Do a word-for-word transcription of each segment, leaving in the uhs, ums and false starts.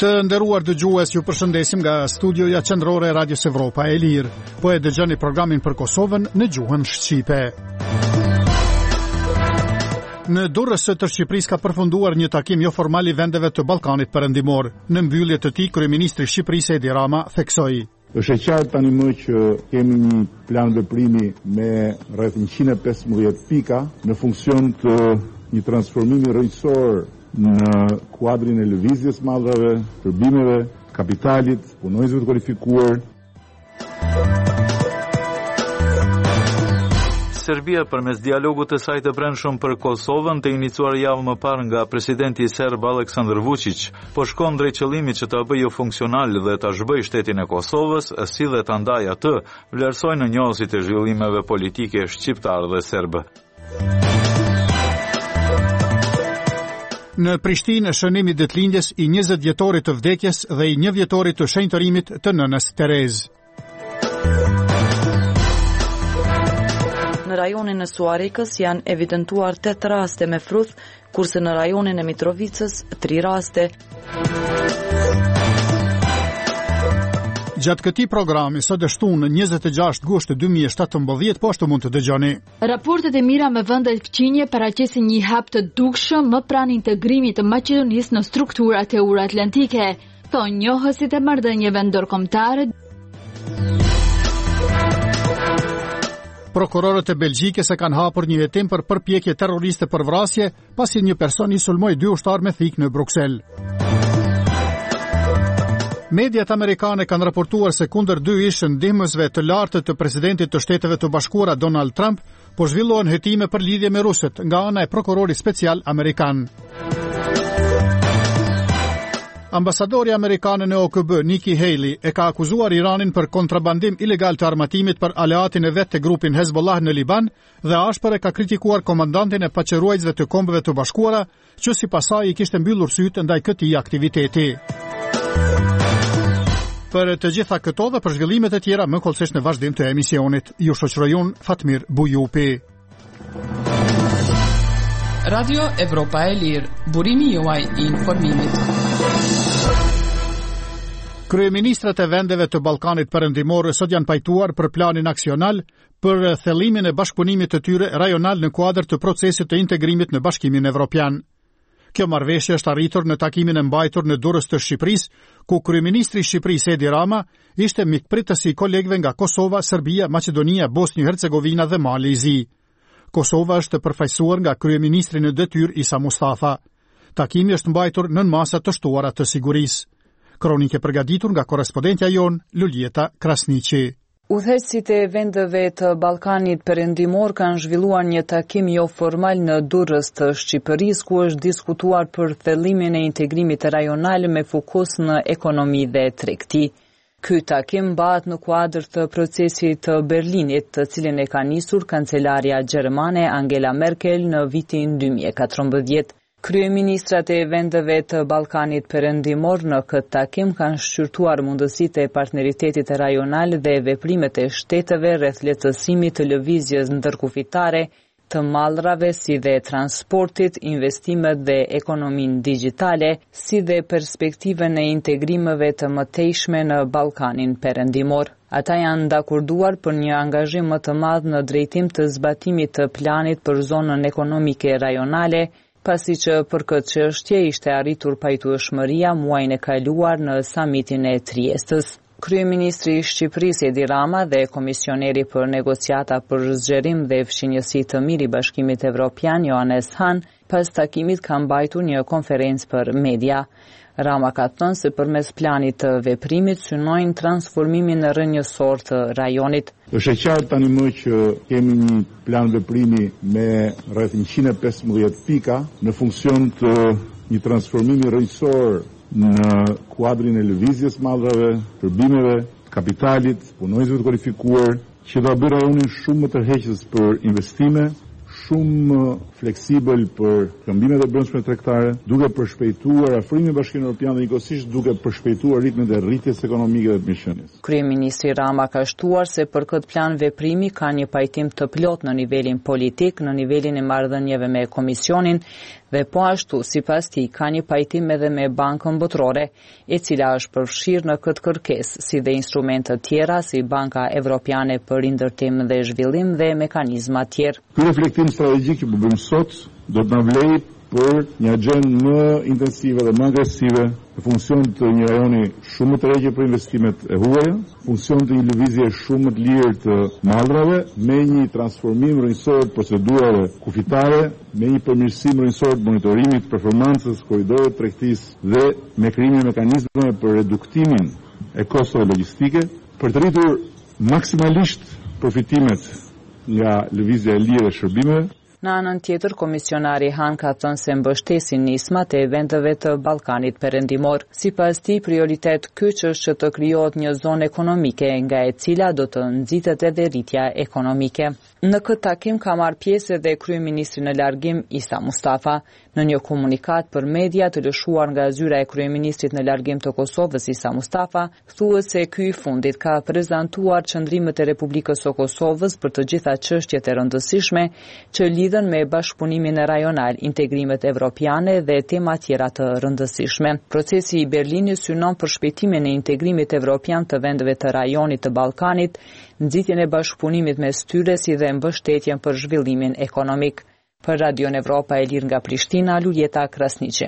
Të nderuar dëgjues, ju përshëndesim nga studioja qendrore e Radios Evropa e Lirë. Po e dëgjoni programin për Kosovën në gjuhën shqipe. Në Durrës së Shqipërisë ka përfunduar një takim jo formal i vendeve të Ballkanit Perëndimor. Në mbyllje të tij, kryeministri i Shqipërisë Edi Rama theksoi: Është e qartë tani më që kemi një plan veprimi me rreth njëqind e pesëmbëdhjetë pika në funksion të një transformimi rrënjësor në kuadrin e lëvizjes mallrave, shërbimeve, kapitalit, punonjësve të kualifikuar. Serbia përmes dialogut të saj të brendshëm për Kosovën të iniciuar javë më parë nga presidenti serb Aleksandar Vučić, po shkon drejt qëllimit që ta bëjë funksional dhe ta zhbëjë shtetin e Kosovës, si dhe ta ndajë atë, vlerësoi në njohësit e zhvillimeve politike shqiptar dhe serb. Në Prishtinë, shënimi i ditëlindjes i njëzet vjetorit të vdekjes dhe i një vjetorit të shenjtërimit të nënës Terezë. Në rajonin e Suarikës janë evidentuar tetë raste me fruth, kurse në rajonin e Mitrovicës tri raste. Gjatë këtij programi sot e shtunë njëzet e gjashtë gusht dy mijë e shtatëmbëdhjetë, po ashtu mund të dëgjoni. Raportet e mira me vendet fqinje paraqesin një hap të dukshëm më pranë integrimit të Maqedonisë në strukturat euroatlantike, thonë njohësit e marrëdhënieve ndërkombëtare. Prokurorët e Belgjikës e kanë hapur një hetim për përpjekje terroriste për vrasje, pasi një person i sulmoi dy ushtar me thikë në Bruksel. Mediat amerikane kanë raportuar se kundër dy ish ndihmësve të lartë të presidentit të Shteteve të Bashkuara Donald Trump, po zhvillohen hetime për lidhje me rusët nga ana e prokurorit special amerikan. Ambasadori amerikan në O K B, Nikki Haley, e ka akuzuar Iranin për kontrabandim ilegal të armatimit për aleatin e vet të grupin Hezbollah në Liban dhe ashpër e ka kritikuar komandantin e paqëruesve të Kombeve të Bashkuara, që sipas saj i kishte mbyllur sytë ndaj këtij aktiviteti. Për të gjitha këto dhe për zhvillimet e tjera më kollësisht në vazhdim të emisionit, ju shoqëroj unë Fatmir Bujupi. Radio Evropa e Lirë, burimi juaj i informimit. Kryeministrat e vendeve të Ballkanit Perëndimor sot janë pajtuar për planin aksional për thellimin e bashkëpunimit të tyre rajonal në kuadër të procesit të integrimit në Bashkimin Evropian. Kjo marrëveshje është arritur në takimin e mbajtur në Durrës të Shqipërisë, ku kryeministri i Shqipërisë Edi Rama ishte mikpritës i kolegëve nga Kosova, Serbia, Maqedonia, Bosnjë-Hercegovina dhe Mali i Zi. Kosova është përfaqësuar nga kryeministri në detyrë Isa Mustafa. Takimi është mbajtur nën masa të shtuara të sigurisë. Kronike përgatitur nga korrespondentja jon Luljeta Krasniqi. Udhëheqësit e vendeve të Ballkanit Perëndimor kanë zhvilluar një takim jo formal në Durrës të Shqipërisë, ku është diskutuar për thellimin e integrimit rajonal me fokus në ekonomi dhe tregti. Ky takim bëhet në kuadër të procesit të Berlinit, të cilin e ka nisur kancelaria gjermane Angela Merkel në vitin dy mijë e katërmbëdhjetë. Kryeministrat e vendeve të Ballkanit Perëndimor në këtë takim kanë shqyrtuar mundësitë e partneritetit rajonal dhe veprimet e shteteve rreth lehtësimit të lëvizjes ndërkufitare, të mallrave si dhe transportit, investimet dhe ekonominë digjitale, si dhe perspektivën e integrimeve të mëtejshme në Ballkanin Perëndimor. Ata janë dakorduar për një angazhim më të madh në drejtim të zbatimit të planit për zonën ekonomike rajonale, pasi që për këtë çështje ishte arritur pajtueshmëria muajin e kaluar në samitin e Triestës. Kryeministri i Shqipërisë Edi Rama dhe komisioneri për negociata për zgjerim dhe fshinjësi të mirë i Bashkimit Evropian Johannes Hahn pas takimit ka mbajtur një konferencë për media. Rama ka thënë se përmes planit të veprimit synojnë transformimin në rrënjësor të rajonit. Është e qartë tani më që kemi një plan veprimi me rreth njëqind e pesëmbëdhjetë pika në funksion të një transformimi rrënjësor në kuadrin e lëvizjes mallrave, shërbimeve, kapitalit, punonjësve të kualifikuar, që do bëjë rajonin shumë më tërheqës për investime, shumë fleksibël për këmbimet e brendshme tregtare, duke përshpejtuar afrimin e Bashkimit Evropian dhe njëkohësisht duke përshpejtuar ritmin e rritjes ekonomike dhe të mirëqenies. Kryeministri Rama ka shtuar se për këtë plan veprimi ka një pajtim të plot në nivelin politik, në nivelin e marrëdhënieve me Komisionin Dhe po ashtu, sipas tij, ka një pajtim edhe me Bankën Botërore, e cila është përfshirë në këtë kërkesë, si dhe instrumente tjera si Banka Evropiane për Indërtim dhe Zhvillim dhe mekanizma tjerë. Ky reflektim strategjik që po bëjmë sot do të na vlejë për një agjendë më intensive dhe më agresive në funksion të një rajoni shumë më të rregjë për investimet e huaja, funksion të një lëvizje shumë më të lirë të mallrave, me një transformim rrënjësor të procedurave kufitare, me një përmirësim rrënjësor të monitorimit të performancës korridorëve të tregtisë dhe me krijimin e mekanizmave për reduktimin e kostove logjistike, për të rritur maksimalisht përfitimet nga lëvizja e lirë e shërbimeve. Në anën tjetër, komisionari Han ka thënë se mbështesin nismat e vendeve të Ballkanit Perëndimor. Sipas tij, prioritet kyç është që të krijohet një zonë ekonomike nga e cila do të nxitet edhe rritja ekonomike. Në këtë takim ka marrë pjesë edhe kryeministri në largim Isa Mustafa. Në një komunikat për media të lëshuar nga zyra e kryeministrit në largim të Kosovës Isa Mustafa, thuhet se ky i fundit ka prezantuar qëndrimet e Republikës së Kosovës për të gjitha çështjet e rëndësishme që lidhen me bashkëpunimin e rajonal, integrimet evropiane dhe tema tjera të rëndësishme. Procesi i Berlinit synon për shpejtimin e integrimit evropian të vendeve të rajonit të Ballkanit, nxitjen e bashkëpunimit mes tyre si dhe mbështetjen për zhvillimin ekonomik. Për Radio Evropa e lirë nga Prishtina, Luljeta Krasniqi.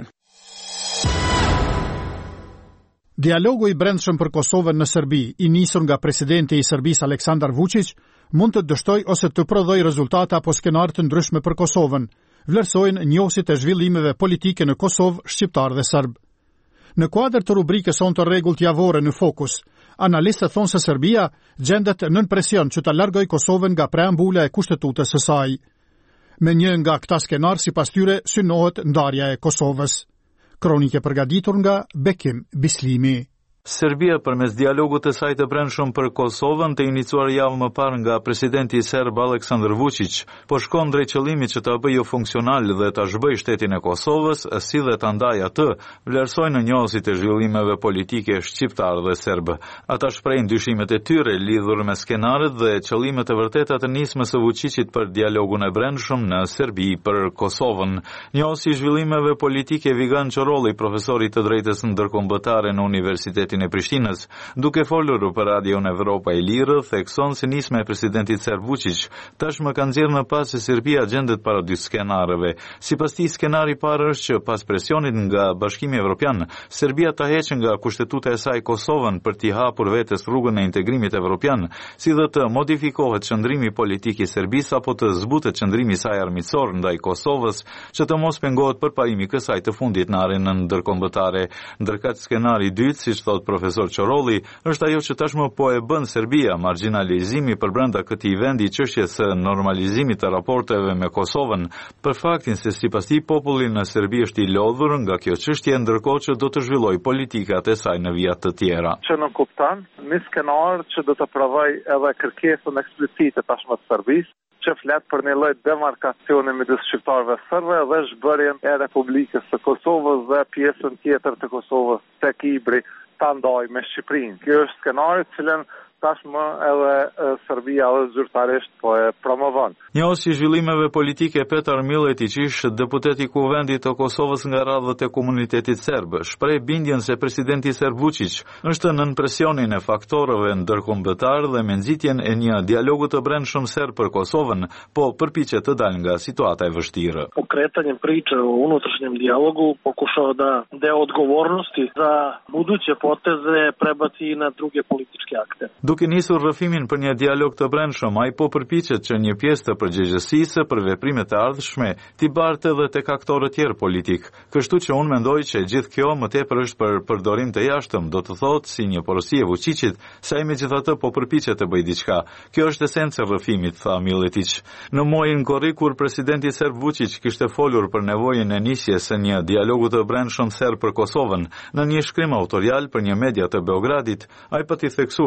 Dialogu i brendshëm për Kosovën në Serbi, i nisur nga presidenti i Serbisë Aleksandar Vučić, mund të dështoj ose të prodhoj rezultate apo skenarë të ndryshme për Kosovën, vlerësojnë njohësit e zhvillimeve politike në Kosovë, shqiptar dhe serb. Në kuadër të rubrikës on të rregullt javore në Fokus, analistët thonë se Serbia gjendet nën presion që ta largoj Kosovën nga preambula e kushtetutës së saj. Me një nga këta skenar, sipas tyre, synohet ndarja e Kosovës. Kronike përgatitur nga Bekim Bislimi. Serbia përmes dialogut të saj të brendshëm për Kosovën të iniciuar javë më parë nga presidenti serb Aleksandar Vučić, po shkon drejt qëllimit që ta bëjë funksional dhe ta zhbëjë shtetin e Kosovës, si dhe ta ndajë atë, vlerësojnë njohësit e zhvillimeve politike shqiptar dhe serb. Ata shprehin dyshimet e tyre lidhur me skenaret dhe qëllimet e vërteta të nismës së Vučićit për dialogun e brendshëm në Serbi për Kosovën. Njohësi i zhvillimeve politike Vigan Çorolli, profesori të drejtës ndërkombëtare në Universitetin e Prishtinës, duke folur për Radio Evropa e Lirë, thekson se nisma e presidentit serb Vučić tashmë ka nxjerrë në pas se Serbia gjendet para dy skenareve. Sipas tij, skenari i parë është që pas presionit nga Bashkimi Evropian, Serbia ta heqë nga kushtetuta e saj Kosovën për t'i hapur vetes rrugën e integrimit evropian, si dhe të modifikohet qëndrimi politik i Serbisë apo të zbutet qëndrimi i saj armiqësor ndaj Kosovës, që të mos pengohet përparimi kësaj të fundit në arenën ndërkombëtare. Ndërkëtë skenari i dytë, siç thot profesor Çorolli, është ajo që tashmë po e bën Serbia, marginalizimi përbrenda këtij vendi i çështjes së normalizimit të raporteve me Kosovën, për faktin se sipas tij populli në Serbi është i lodhur nga kjo çështje, ndërkohë që do të zhvillojë politikat e saj në vija të tjera. Që nuk kupton, një skenar që do të provoj edhe kërkesën eksplicite tashmë të Serbisë, që flet për një lloj demarkacioni midis shqiptarëve serbë dhe zhbërjen e Republikës së Kosovës dhe pjesën tjetër të Kosovës tek Ibri ta ndaj me Shqipërinë. Kjo është skenari i cilën tashmë edhe e, Serbia edhe zyrtarisht po e promovon. Njohësi i zhvillimeve politike Petar Miletić, deputet i Kuvendit të Kosovës nga radhët e komunitetit serb, shpreh bindjen se presidenti serb Vučić është nën presionin e faktorëve ndërkombëtar dhe me nxitjen e një dialogu të brendshëm serb për Kosovën, po përpiqet të dalë nga situata e vështirë. Pokretanje priče o unutrašnjem dijalogu pokušao da deo odgovornosti za buduće poteze prebaci na druge političke aktere. Duke nisur rrëfimin për një dialog të brendshëm, ai po përpiqet që një pjesë të përgjegjësisë për veprimet e ardhshme t'i bartë edhe tek aktorët tjerë politik. Kështu që unë mendoj që gjithë kjo më tepër është për përdorim të jashtëm, do të thotë si një porosi e Vučićit, se ai megjithatë po përpiqet të bëjë diçka. Kjo është esenca e rrëfimit, tha Miletić. Në muajin korrik kur presidenti serb Vučić kishte folur për nevojën e nisjes së një dialogu të brendshëm serb për Kosovën, në një shkrim autorial për një media të Beogradit, ai pa t'i theksuar duhet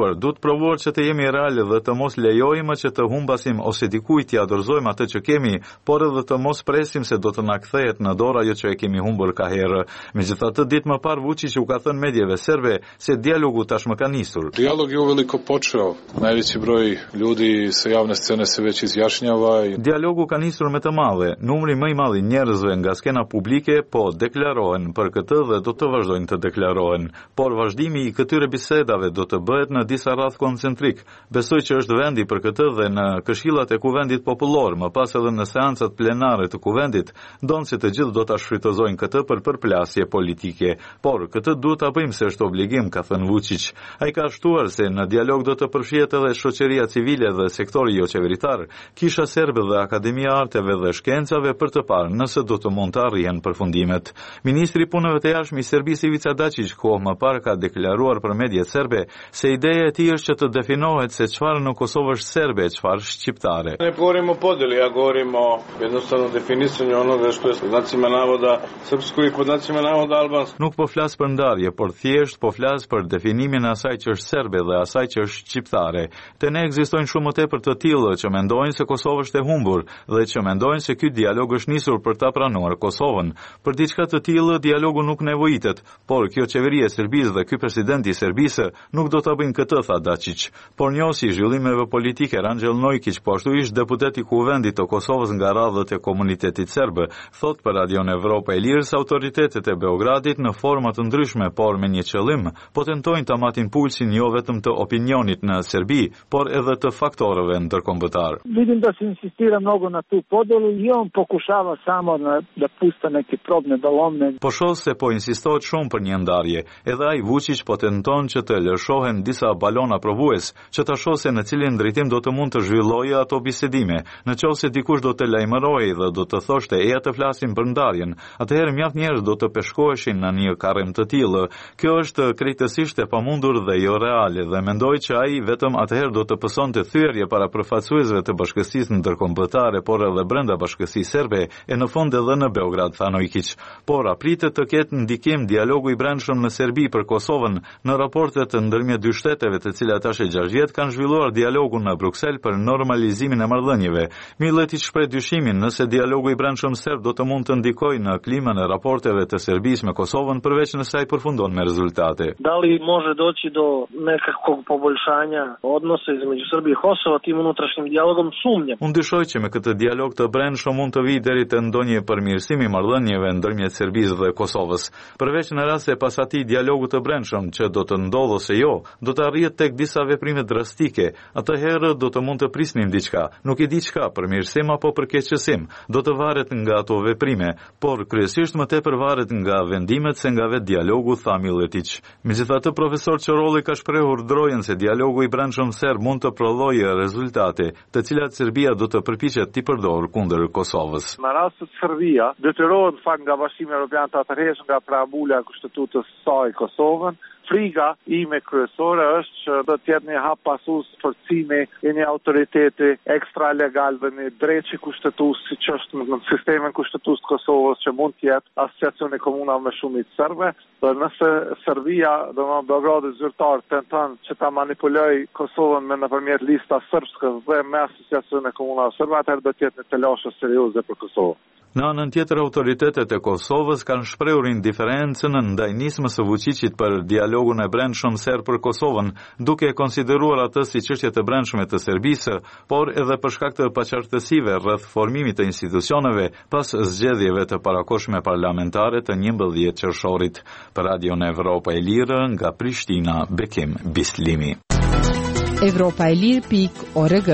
provuar që të jemi real dhe të mos lejojmë që të humbasim ose dikujt t'i dorëzojmë atë që kemi, por edhe të mos presim se do të na kthehet në dorë ajo që e kemi humbur ka herë. Megjithatë, ditë më parë Vučić u ka thënë medjeve serbe se dijalogu tashmë ka nisur. Dijalog je uveliko počeo. Najveći broj ljudi sa javne scene se već izjašnjava. Dialogu ka nisur me të madhe. Numri më i madh i njerëzve nga skena publike po deklarohen për këtë dhe do të vazhdojnë të deklarohen. Por vazhdimi i këtyre bisedave do të bëhet në disa rreth koncentrik. Besoj që është vendi për këtë dhe në këshillat e kuvendit popullor, më pas edhe në seancat plenare të kuvendit, ndonë se të gjithë do ta shfrytëzojnë këtë për përplasje politike. Por këtë duhet ta bëjmë se është obligim, ka thënë Vučić. Ai ka shtuar se në dialog do të përfshihet edhe shoqëria civile dhe sektori jo qeveritar, kisha serbe dhe Akademia e Arteve dhe Shkencave për të parë nëse do të mund të arrihen përfundimet. Ministri i Punëve të Jashtme i Serbisë Ivica Dačić kohë më parë ka deklaruar për mediat serbe se ideja e tij është që të definohet se çfarë në Kosovë është serbe e çfarë shqiptare. Ne govorimo o podeli, ja govorim o jednostavno definisanju onoga što je pod znacima navoda srpsko i pod znacima navoda albansko. Nuk po flas për ndarje, por thjesht po flas për definimin e asaj që është serbe dhe asaj që është shqiptare. Te ne ekzistojnë shumë më tepër të tillë që mendojnë se Kosova është e humbur dhe që mendojnë se ky dialog është nisur për ta pranuar Kosovën. Për diçka të tillë dialogu nuk nevojitet, por kjo qeveri e Serbisë dhe ky president i Serbisë nuk do ta bëjnë këtë, tha Dačić. Por njohësi i zhvillimeve politike Ranxhel Nojkić, po ashtu ish deputet i kuvendit të Kosovës nga radhët e komunitetit serb, thot për Radion Evropa e Lirë se autoritetet e Beogradit në forma të ndryshme, por me një qëllim, po tentojnë ta matin pulsin jo vetëm të opinionit në Serbi, por edhe të faktorëve ndërkombëtar. Vidim da se insistira mnogo na tu podelu i on pokušava samo na, da pusta neke probne ballone. Po shoh se po insistohet shumë për një ndarje. Edhe ai Vučić po tenton që të lëshohen disa balona provues, që ta shohse në cilin drejtim do të mund të zhvillojë ato bisedime. Në qoftë se dikush do të lajmërojë dhe do të thoshte eja të flasim për ndarjen, atëherë mjaft njerëz do të peshkoheshin në një karrem të tillë. Kjo është krejtësisht e pamundur dhe jo reale dhe mendoj që ai vetëm atëherë do të pësonte thyerje para përfaqësuesve të bashkësisë ndërkombëtare, por edhe brenda bashkësisë serbe e në fund edhe në Beograd, tha Nojkić. Por apritet të ketë ndikim dialogu i brendshëm në Serbi për Kosovën. Në raportet ndërmjet dy shteteve, të cilat tash e gjashtë vjet kanë zhvilluar dialogun në Bruksel për normalizimin e marrëdhënieve. Milletić shpreh dyshimin nëse dialogu i brendshëm serb do të mund të ndikojë në klimën e raporteve të Serbisë me Kosovën, përveç nëse ai përfundon me rezultate. Da li može doći do nekakvog poboljšanja odnosa između Srbije i Kosova tim unutrašnjim dijalogom, sumnjam. Unë dyshoj që me këtë dialog të brendshëm mund të vijë deri te ndonjë përmirësim i marrëdhënieve ndërmjet Serbisë dhe Kosovës. Përveç në rast se pas atij dialogu të brendshëm që do të ndodhë ose jo, do të arrihet tek disa veprime drastike, atëherë do të mund të prisnim diçka. Nuk e di çka, përmirësim apo përkeqësim, do të varet nga ato veprime, por kryesisht më tepër varet nga vendimet se nga vetë dialogu, tha Milletić. Megjithatë, profesor Çorolli ka shprehur drojën se dialogu i brendshëm serb mund të prodhojë rezultate, të cilat Serbia do të përpiqet t'i përdorë kundër Kosovës. Në rast se Serbia detyrohet fakt nga Bashkimi Evropian të atërhesh nga preambula e kushtetutës saj Kosovën, friga ime kryesore është që do të jetë një hap pasus forcimi i një autoriteti ekstra legal dhe një dreqi kushtetues, siç është në sistemin kushtetues të Kosovës, që mund të jetë asociacioni komunal me shumicë serbe. Dhe nëse Serbia, do të thonë Beogradi zyrtar, tenton që ta manipulojë Kosovën me nëpërmjet lista serbske dhe me asociacioni komunal serbe, atëherë do të jetë një telashe serioze për Kosovën. Në anën tjetër, autoritetet e Kosovës kanë shprehur indiferencën ndaj nismës së Vučićit për dialogun e brendshëm serb për Kosovën, duke e konsideruar atë si çështje të brendshme të Serbisë, por edhe për shkak të paqartësive rreth formimit të institucioneve pas zgjedhjeve të parakohshme parlamentare të njëmbëdhjetë qershorit. Për Radion Evropa e Lirë, nga Prishtina, Bekim Bislimi. Evropa e Lirë pikë org.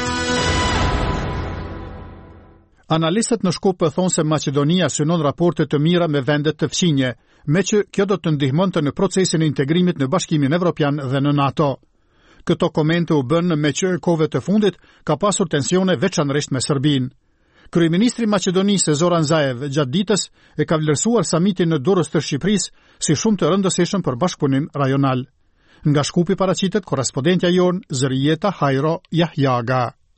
Analistët në Shkup thonë se Maqedonia synon raporte të mira me vendet të fqinje, me që kjo do të ndihmonte në procesin e integrimit në Bashkimin Evropian dhe në NATO. Këto komente u bën me që kohëve të fundit ka pasur tensione veçanërisht me Serbinë. Kryeministri i Maqedonisë Zoran Zaev gjatë ditës e ka vlerësuar samitin në Durrës të Shqipërisë si shumë të rëndësishëm për bashkëpunim rajonal. Nga Shkupi paraqitet korrespondentja jon Zërijeta Hajro Jahjaga.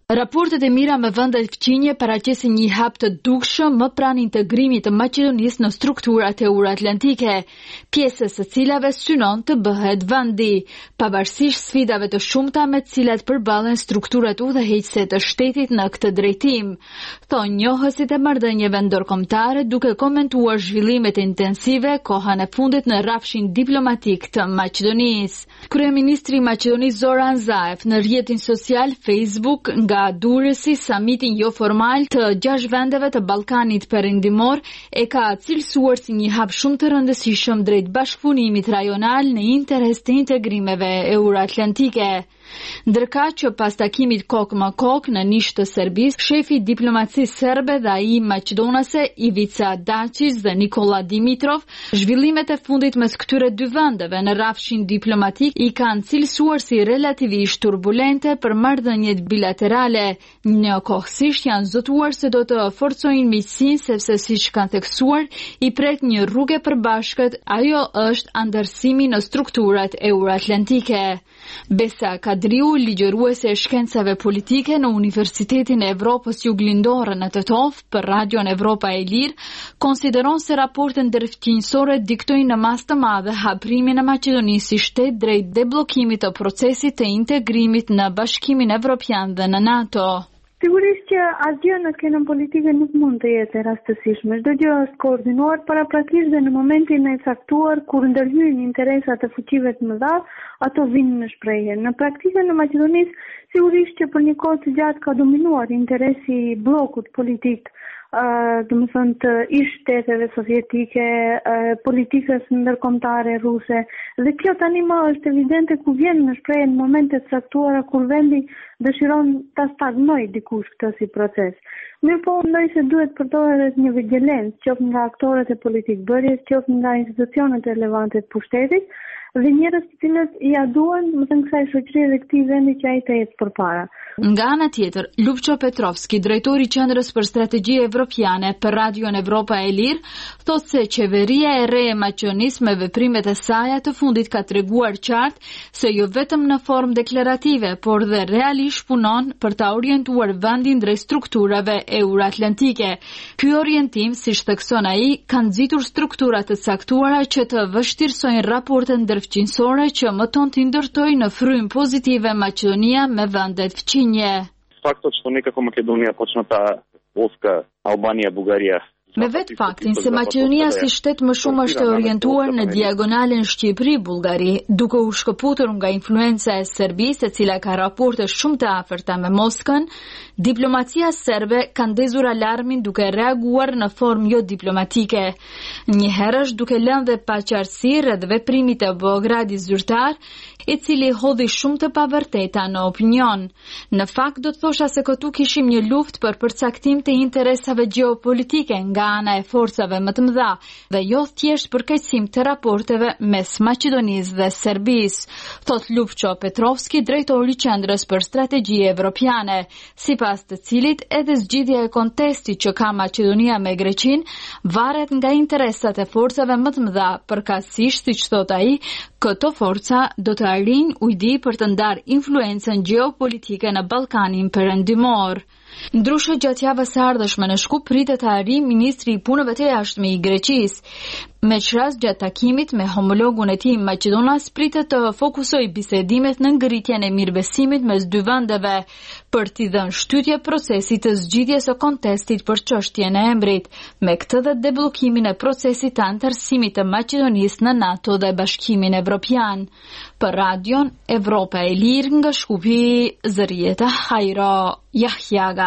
Raportet e mira me vendet fqinje paraqesin një hap të dukshëm më pranë integrimit të Maqedonisë në strukturat euro-atlantike, pjesës së cilave synon të bëhet vendi, pavarësisht sfidave të shumta me të cilat përballen strukturat udhëheqëse të shtetit në këtë drejtim, thonë njohësit e marrëdhënieve ndërkombëtare duke komentuar zhvillimet intensive kohën e fundit në rrafshin diplomatik të Maqedonisë. Kryeministri i Maqedonisë Zoran Zaev në rrjetin social Facebook nga durësi samitin jo formal të gjashtë vendeve të Ballkanit Perëndimor e ka cilësuar si një hap shumë të rëndësishëm drejt bashkëpunimit rajonal në interes të integrimeve euro-atlantike. Ndërka që pas takimit kokë më kokë në Nish të Serbisë, shefi diplomacisë serbe dhe ai maqedonase Ivica Dačić dhe Nikola Dimitrov, zhvillimet e fundit mes këtyre dy vendeve në rrafshin diplomatik i kanë cilësuar si relativisht turbulente për marrëdhëniet bilaterale. Njëkohësisht janë zotuar se do të forcojnë miqësinë sepse siç kanë theksuar, i prek një rrugë e përbashkët, ajo është anëtarësimi në strukturat euro-atlantike. Besa Kadriu, ligjëruese e shkencave politike në Universitetin e Evropës Juglindore në Tetov për Radion Evropa e Lirë, konsideron se raportet ndërfqinjësore diktojnë në mas të madhe haprimin e Maqedonisë si shtet drejt deblokimit të procesit të integrimit në Bashkimin Evropian dhe në NATO. Sigurisht që asgjë në skenën politike nuk mund të jetë e rastësishme. Çdo gjë është koordinuar paraprakisht dhe në momentin e caktuar kur ndërhyjnë interesat e fuqive të mëdha, ato vinë në shprehje. Në praktikën në Maqedonisë, sigurisht që për një kohë të gjatë ka dominuar interesi i bllokut politik, Uh, do të thënë të ish shteteve sovjetike, uh, politikës ndërkombëtare ruse, dhe kjo tani më është evidente ku vjen në shprehje në momente të caktuara kur vendi dëshiron ta stagnojë dikush këtë si proces. Mirë po, mendoj se duhet përdoret një vigjilencë, qoftë nga aktorët e politikbërjes, qoftë nga institucionet relevante të pushtetit, dhe njerëz të cilët ja duan, më thënë kësaj shoqërie dhe këtij vendi që ai të jetë përpara. Nga ana tjetër, Lupço Petrovski, drejtori i Qendrës për Strategji Evropiane për Radion Evropa e Lirë, thotë se qeveria e re e Maqedonisë me veprimet e saj të fundit ka treguar qartë se jo vetëm në formë deklarative, por dhe realisht punon për ta orientuar vendin drejt strukturave euro-atlantike. Ky orientim, siç thekson ai, ka nxitur struktura të caktuara që të vështirësojnë raportet ndërfqinjësore që më tonë të ndërtojnë në frym pozitive Maqedonia me vendet fqinje. Фактот што некако Македонија почна та Оска, Албанија, Бугарија. Me vetë faktin se Maqedonia si shtet më shumë është orientuar në diagonalen Shqipëri-Bullgari, duke u shkëputur nga influenca e Serbisë, e cila ka raporte shumë të afërta me Moskën, diplomacia serbe ka ndezur alarmin duke reaguar në formë jo diplomatike. Njëherësh duke lënë dhe paqartësi rreth veprimit të Beogradit zyrtar, i cili hodhi shumë të pavërteta në opinion. Në fakt do të thosha se këtu kishim një luftë për përcaktim të interesave gjeopolitike nga ana e forcave më të mëdha dhe jo thjesht përkeqësim të raporteve mes Maqedonisë dhe Serbisë, thot Lupço Petrovski, drejtori i Qendrës për Strategji Evropiane, sipas të cilit edhe zgjidhja e kontestit që ka Maqedonia me Greqinë varet nga interesat e forcave më të mëdha, përkatësisht siç thot ai, këto forca do të arrijnë ujdi për të ndarë influencën gjeopolitike në Ballkanin Perëndimor. Ndryshe gjatë javës së ardhshme në Shkup pritet të arrijë ministri i punëve të jashtme i Greqisë. Me çrast gjatë takimit me homologun e tij Maqedonas pritet të fokusojë bisedimet në ngritjen e mirëbesimit mes dy vendeve për t'i dhënë shtytje procesit të zgjidhjes së kontestit për çështjen e emrit, me këtë dhe debllokimin e procesit të anëtarësimit të Maqedonisë në NATO dhe Bashkimin Evropian. Për Radion Evropa e Lirë nga Shkupi, Zërieta Hajro Jahjaga.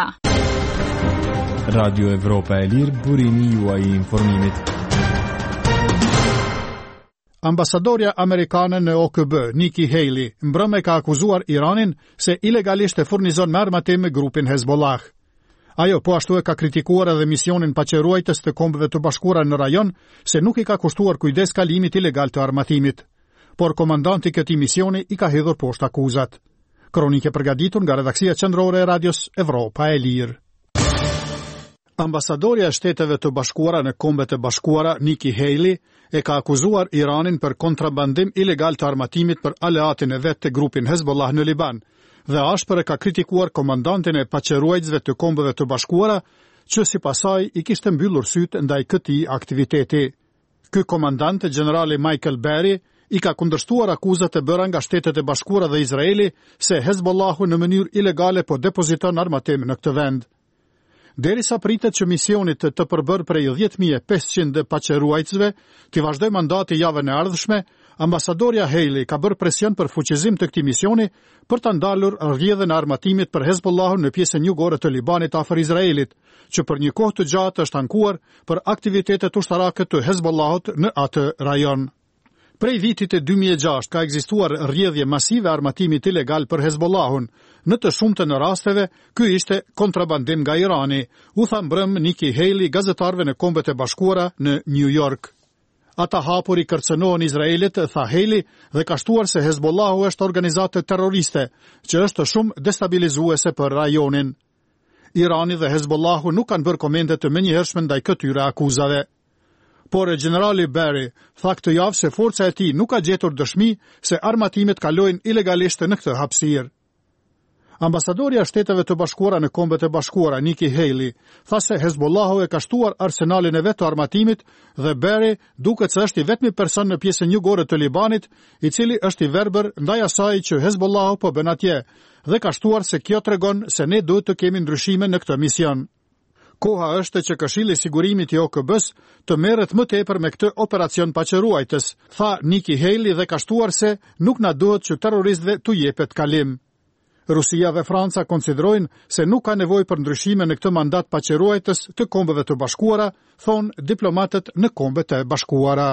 Radio Evropa e Lirë, burimi juaj i informimit. Ambasadorja amerikane në O K B, Nikki Haley, mbrëmë ka akuzuar Iranin se ilegalisht e furnizon me armatim me grupin Hezbollah. Ajo po ashtu e ka kritikuar edhe misionin paqëruajtës të Kombëve të Bashkuara në rajon se nuk i ka kushtuar kujdes kalimit ilegal të armatimit, por komandanti këtij misioni i ka hedhur poshtë akuzat. Kronike përgatitur nga redaksia qendrore e Radios Evropa e Lirë. Ambasadorja e Shteteve të Bashkuara në Kombet e Bashkuara, Nikki Haley, e ka akuzuar Iranin për kontrabandim ilegal të armatimit për aleatin e vet të grupin Hezbollah në Liban, dhe ashpër e ka kritikuar komandantin e paqeruajtësve të Kombeve të Bashkuara, që sipas saj i kishte mbyllur sytë ndaj këtij aktiviteti. Ky komandant, generali Michael Berry, i ka kundërshtuar akuzat e bëra nga Shtetet e Bashkuara dhe Izraeli se Hezbollahu në mënyrë ilegale po depoziton armatim në këtë vend. Derisa pritet që misionit të përbër prej dhjetë mijë e pesëqind paqeruajtësve të vazhdoj mandati javën e ardhshme, ambasadorja Haley ka bërë presion për fuqizim të këtij misioni për ta ndalur rrjedhën e armatimit për Hezbollahun në pjesën jugore të Libanit afër Izraelit, që për një kohë të gjatë është ankuar për aktivitetet ushtarake të Hezbollahut në atë rajon. Prej vitit e dy mijë e gjashtë ka ekzistuar rrjedhje masive armatimit ilegal për Hezbollahun. Në të shumtën e rasteve, ky ishte kontrabandim nga Irani, u tha mbrëm Nikki Haley gazetarëve në Kombet e Bashkuara në New York. Ata hapur i kërcënohen Izraelit, tha Haley, dhe ka shtuar se Hezbollahu është organizatë terroriste, që është shumë destabilizuese për rajonin. Irani dhe Hezbollahu nuk kanë bërë komente të menjëhershme ndaj këtyre akuzave. Por e generali Berry tha këtë javë se forca e tij nuk ka gjetur dëshmi se armatimet kalojnë ilegalisht në këtë hapësirë. Ambasadorja e Shteteve të Bashkuara në Kombet e Bashkuara, Nikki Haley, tha se Hezbollahu e ka shtuar arsenalin e vet të armatimit dhe Berry duket se është i vetmi person në pjesën jugore të Libanit i cili është i verbër ndaj asaj që Hezbollahu po bën atje dhe ka shtuar se kjo tregon se ne duhet të kemi ndryshime në këtë mision. Koha është që Këshilli i Sigurimit i O K B-s të merret më tepër me këtë operacion paqeruajtës, tha Nikki Haley dhe ka shtuar se nuk na duhet që terroristëve t'u jepet kalim. Rusia dhe Franca konsiderojnë se nuk ka nevojë për ndryshime në këtë mandat paqeruajtës të Kombeve të Bashkuara, thonë diplomatët në Kombet e Bashkuara.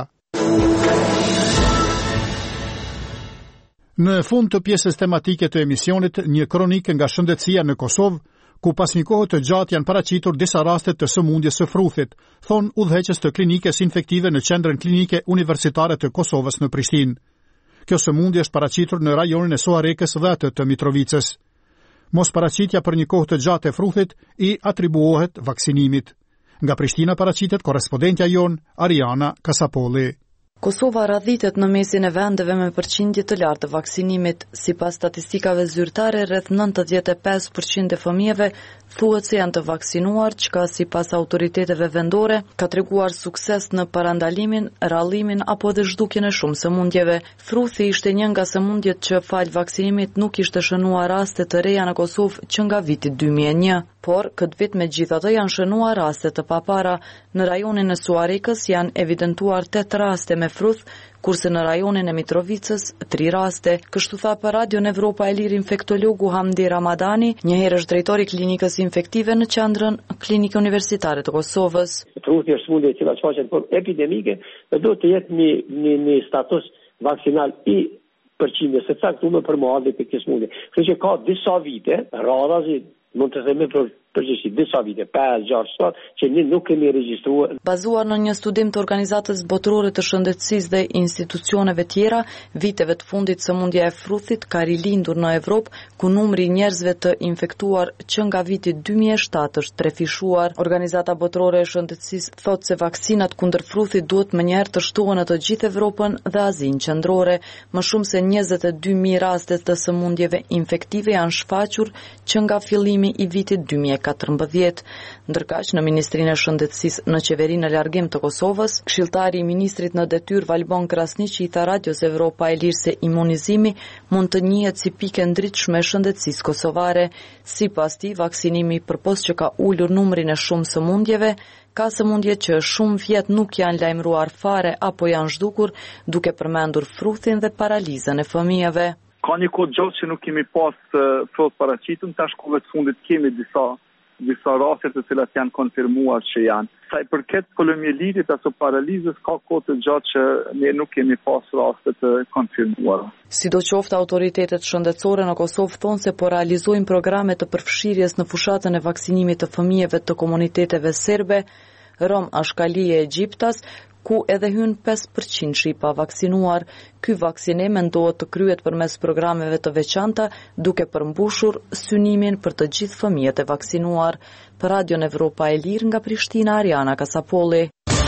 Në fund të pjesës tematike të emisionit, një kronikë nga shëndetësia në Kosovë, ku pas një kohë të gjatë janë paraqitur disa raste të sëmundjes së fruthit, thon udhëheqës të klinikës infektive në qendrën klinike universitare të Kosovës në Prishtinë. Kjo sëmundje është paraqitur në rajonin e Soarekës dhe atë të Mitrovicës. Mos paraqitja për një kohë të gjatë e fruthit i atribuohet vaksinimit. Nga Prishtina paraqitet korrespondentja jon Ariana Kasapolli. Kosova radhitet në mesin e vendeve me përqindje të lartë të vaksinimit. Sipas statistikave zyrtare, rreth nëntëdhjetë e pesë përqind e fëmijëve thuhet se janë të vaksinuar, çka sipas autoriteteve vendore ka treguar sukses në parandalimin, rrallimin apo edhe zhdukjen e shumë sëmundjeve. Fruthi ishte një nga sëmundjet që fal vaksinimit nuk ishte shënuar raste të reja në Kosovë që nga viti dy mijë e një. Por, këtë vit me gjithatë janë shënuar raste të papara. Në rajonin e Suarikës janë evidentuar tetë raste me fruth, kurse në rajonin e Mitrovicës tri raste. Kështu tha për Radion Evropa e Lirë infektologu Hamdi Ramadani, një herë është drejtori klinikës infektive në qendrën Klinikë Universitare të Kosovës. Fruthi është smundje e cila shfaqet por epidemike dhe duhet të jetë një, një, një status vaksinal i përqindjes së caktuar për mohalit të kësaj smundje. Kështu që ka disa vite, radhazi mund të themi për përgjithësi disa vite, pesë gjashtë që ne nuk kemi regjistruar. Bazuar në një studim të Organizatës Botërore të Shëndetësisë dhe institucioneve tjera, viteve të fundit sëmundja e fruthit ka rilindur në Evropë, ku numri i njerëzve të infektuar që nga viti dy mijë e shtatë është trefishuar. Organizata Botërore e Shëndetësisë thotë se vaksinat kundër fruthit duhet më njëherë të shtohen në të gjithë Evropën dhe Azinë Qendrore. Më shumë se njëzet e dy mijë raste të sëmundjeve infektive janë shfaqur që nga fillimi i vitit dy mijë e katërmbëdhjetë. Ndërkaq në Ministrinë e Shëndetësisë në Qeverinë e Largim të Kosovës, këshilltari i ministrit në detyrë Valbon Krasniqi i tha Radios Evropa e Lirë se imunizimi mund të njihet si pikë ndritshme e shëndetësisë kosovare. Sipas tij, vaksinimi përpos që ka ulur numrin e shumë sëmundjeve, ka sëmundje që shumë vjet nuk janë lajmëruar fare apo janë zhdukur, duke përmendur fruthin dhe paralizën e fëmijëve. Ka një kohë gjatë që nuk kemi pas uh, frut paraqitur, tash kohëve të fundit kemi disa disa raste të cilat janë konfirmuar që janë. Sa i përket poliomielitit apo paralizës, ka kohë të gjatë që ne nuk kemi pas raste të konfirmuara. Sidoqoftë, autoritetet shëndetësore në Kosovë thonë se po realizojnë programe të përfshirjes në fushatën e vaksinimit të fëmijëve të komuniteteve serbe, rom, ashkali e egjiptas, ku edhe hyn pesë përqind shqipa vaksinuar. Ky vaksinim mendohet të kryhet përmes programeve të veçanta, duke përmbushur synimin për të gjithë fëmijët e vaksinuar. Për Radion Evropa e Lirë nga Prishtina, Ariana Kasapolli.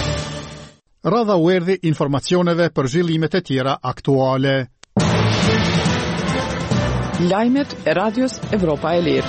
Radha u erdhi informacioneve për zhvillimet e tjera aktuale. Lajmet e Radios Evropa e Lirë.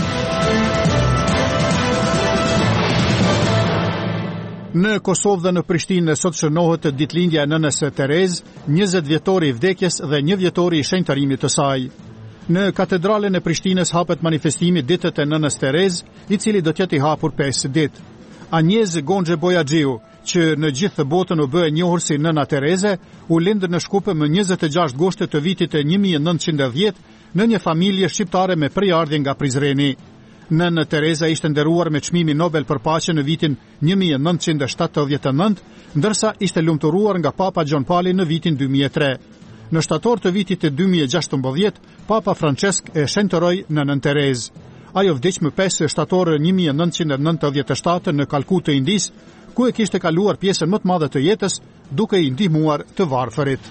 Në Kosovë dhe në Prishtinë sot shënohet ditëlindja e nënës Terez, njëzet vjetori i vdekjes dhe një vjetori i shenjtërimit të saj. Në katedralen e Prishtinës hapet manifestimi ditët e nënës Terez, i cili do të jetë i hapur pesë ditë. Anjez Gonxhe Bojaxhiu, që në gjithë botën u bë e njohur si Nëna Tereze, u lind në Shkupe më njëzet e gjashtë goshtë të vitit e një mijë e nëntëqind e dhjetë në një familje shqiptare me prejardhje nga Prizreni. Nëna Tereza ishte nderuar me çmimin Nobel për paqe në vitin një mijë e nëntëqind e shtatëdhjetë e nëntë, ndërsa ishte lumturuar nga Papa Gjon Pali në vitin dy mijë e tre. Në shtator të vitit e dy mijë e gjashtëmbëdhjetë, Papa Francesk e shenjtëroi Nënën Terez. Ajo vdiq më pesë shtator një mijë e nëntëqind e nëntëdhjetë e shtatë në Kalkutë të Indisë, ku e kishte kaluar pjesën më të madhe të jetës duke i ndihmuar të varfërit.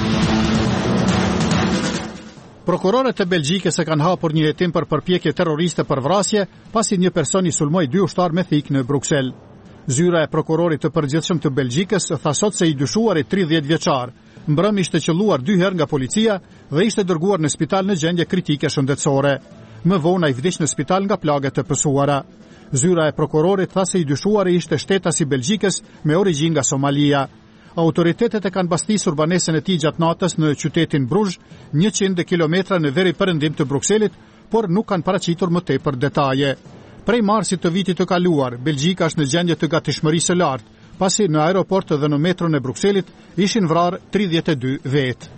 Prokurorët e Belgjikës e kanë hapur një hetim për përpjekje terroriste për vrasje, pasi një person i sulmoi dy ushtar me thik në Bruksel. Zyra e prokurorit të përgjithshëm të Belgjikës tha sot se i dyshuari tridhjetë vjeçar, mbrëm ishte qelluar dy herë nga policia dhe ishte dërguar në spital në gjendje kritike shëndetësore. Më vonë ai vdiq në spital nga plagët e pësuara. Zyra e prokurorit tha se i dyshuari ishte shtetas i Belgjikës me origjinë nga Somalia. Autoritetet e kanë bastisur banesën e tij gjatë natës në qytetin Brugj, njëqind kilometra në veri perëndim të Brukselit, por nuk kanë paraqitur më tepër detaje. Prej marsit të vitit të kaluar, Belgjika është në gjendje të gatishmërisë së lartë, pasi në aeroport dhe në metron e Brukselit ishin vrarë tridhjetë e dy vetë.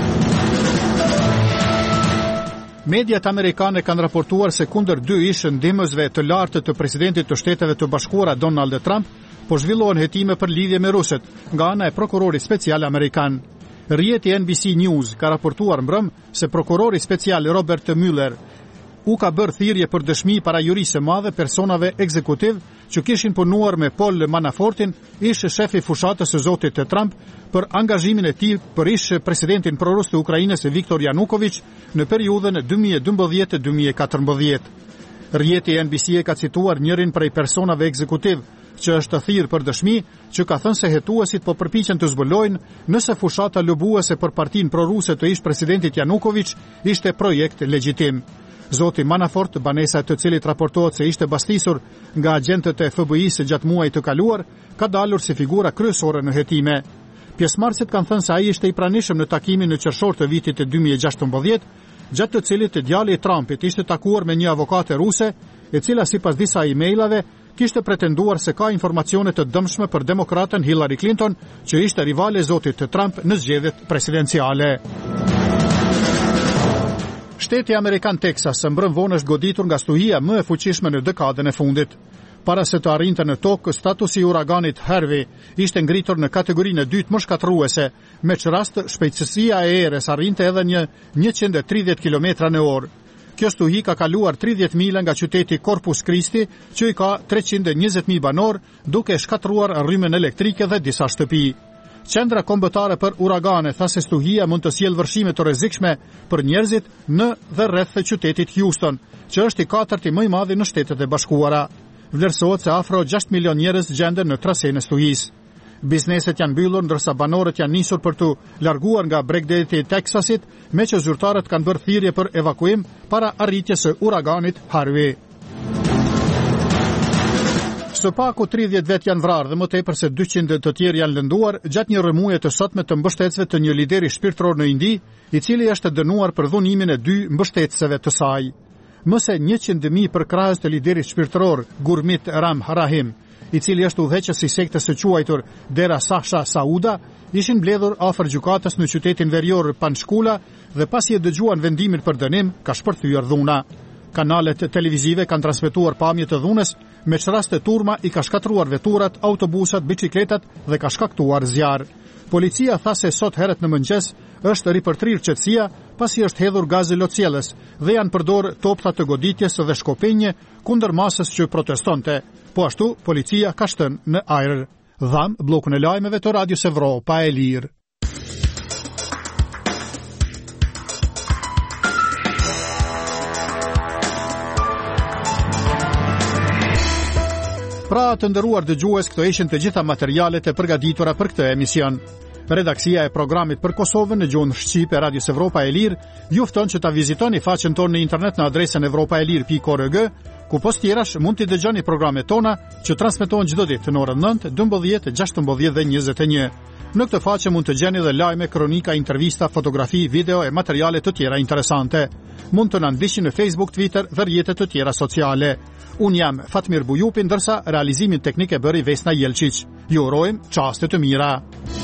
Mediat amerikane kanë raportuar se kundër dy ish ndihmësve të lartë të presidentit të Shteteve të Bashkuara Donald Trump, po zhvillohen hetime për lidhje me rusët nga ana e prokurorit special amerikan. Rrjeti N B C News ka raportuar mbrëm se prokurori special Robert Mueller u ka bërë thirrje për dëshmi para jurisë së madhe personave ekzekutiv që kishin punuar me Paul Manafortin, ish shefi fushatës së zotit të Trump, për angazhimin e tij për ish presidentin prorus të Ukrainës Viktor Yanukovych në periudhën dy mijë e dymbëdhjetë dy mijë e katërmbëdhjetë. Rrjeti N B C e ka cituar njërin prej personave ekzekutiv që është thirrë për dëshmi, që ka thënë se hetuesit po përpiqen të zbulojnë nëse fushata lobuese për partinë proruse të ish presidentit Yanukovych ishte projekt legjitim. Zoti Manafort, banesa të cilit raportohet se ishte bastisur nga agentët e F B I-së gjatë muajit të kaluar, ka dalur si figura kryesore në hetime. Pjesëmarrësit kanë thënë se ai ishte i pranishëm në takimin në qershor të vitit të dy mijë e gjashtëmbëdhjetë, gjatë të cilit djali i Trumpit ishte takuar me një avokate ruse, e cila sipas disa emailave kishte pretenduar se ka informacione të dëmshme për demokratën Hillary Clinton, që ishte rivale e zotit të Trump në zgjedhjet presidenciale. Shteti Amerikan Texas së mbrëm vonë është goditur nga stuhia më e fuqishme në dekadën e fundit. Para se të arrinte në tokë, statusi i uraganit Harvey ishte ngritur në kategorinë e dytë më shkatërruese, me që rast shpejtësia e erës arrinte edhe një njëqind e tridhjetë kilometra në orë. Kjo stuhi ka kaluar tridhjetë mila nga qyteti Corpus Christi, që i ka treqind e njëzet mijë banor, duke shkatëruar rrymen elektrike dhe disa shtëpi. Qendra kombëtare për uragane tha se stuhia mund të sjellë vërshime të rrezikshme për njerëzit në dhe rreth qytetit Houston, që është i katërti më i madhi në Shtetet e Bashkuara. Vlerësohet se afro gjashtë milion njerëz gjenden në trasenë e stuhisë. Bizneset janë mbyllur ndërsa banorët janë nisur për të larguar nga bregdeti i Texasit, me që zyrtarët kanë bërë thirrje për evakuim para arritjes së uraganit Harvey. Së paku tridhjetë vet janë vrarë dhe më tepër se dyqind të tjerë janë lënduar gjatë një rrëmuje të sotme të mbështetësve të një lideri shpirtëror në Indi, i cili është dënuar për dhunimin e dy mbështetësve të saj. Më se njëqind mijë përkrahës të liderit shpirtëror Gurmit Ram Rahim, i cili është udhëheqës i sektës së quajtur Dera Sasha Sauda, ishin mbledhur afër gjykatës në qytetin verior Panchkula dhe pasi e dëgjuan vendimin për dënim, ka shpërthyer dhuna. Kanalet televizive kanë transmetuar pamje të dhunës, me çraste turma i ka shkatruar veturat, autobusat, biçikletat dhe ka shkaktuar zjarr. Policia tha se sot herët në mëngjes është ripërtrir qetësia pasi është hedhur gaz lotësielës dhe janë përdor topta të goditjes dhe shkopenje kundër masës që protestonte. Po ashtu, policia ka shtënë në ajër. Dham bllokun e lajmeve të Radios Evropa e Lirë. Pra të nderuar dëgjues, këto ishin të gjitha materialet e përgatitura për këtë emision. Redaksia e programit për Kosovën në gjuhën shqipe e Radios Evropa e Lirë ju fton që ta vizitoni faqen tonë në internet në adresën evropaelir pikë org, ku post tjerash mund t'i dëgjoni programet tona që transmetohen çdo ditë në orën nëntë, dymbëdhjetë, gjashtëmbëdhjetë dhe njëzet e një. Në këtë faqe mund të gjeni dhe lajme, kronika, intervista, fotografi, video e materiale të tjera interesante. Mund të na ndiqni në Facebook, Twitter dhe rrjetet të tjera sociale. Unë jam Fatmir Bujupi, ndërsa realizimin teknik e bëri Vesna Jelčić. Ju urojmë çaste të mira.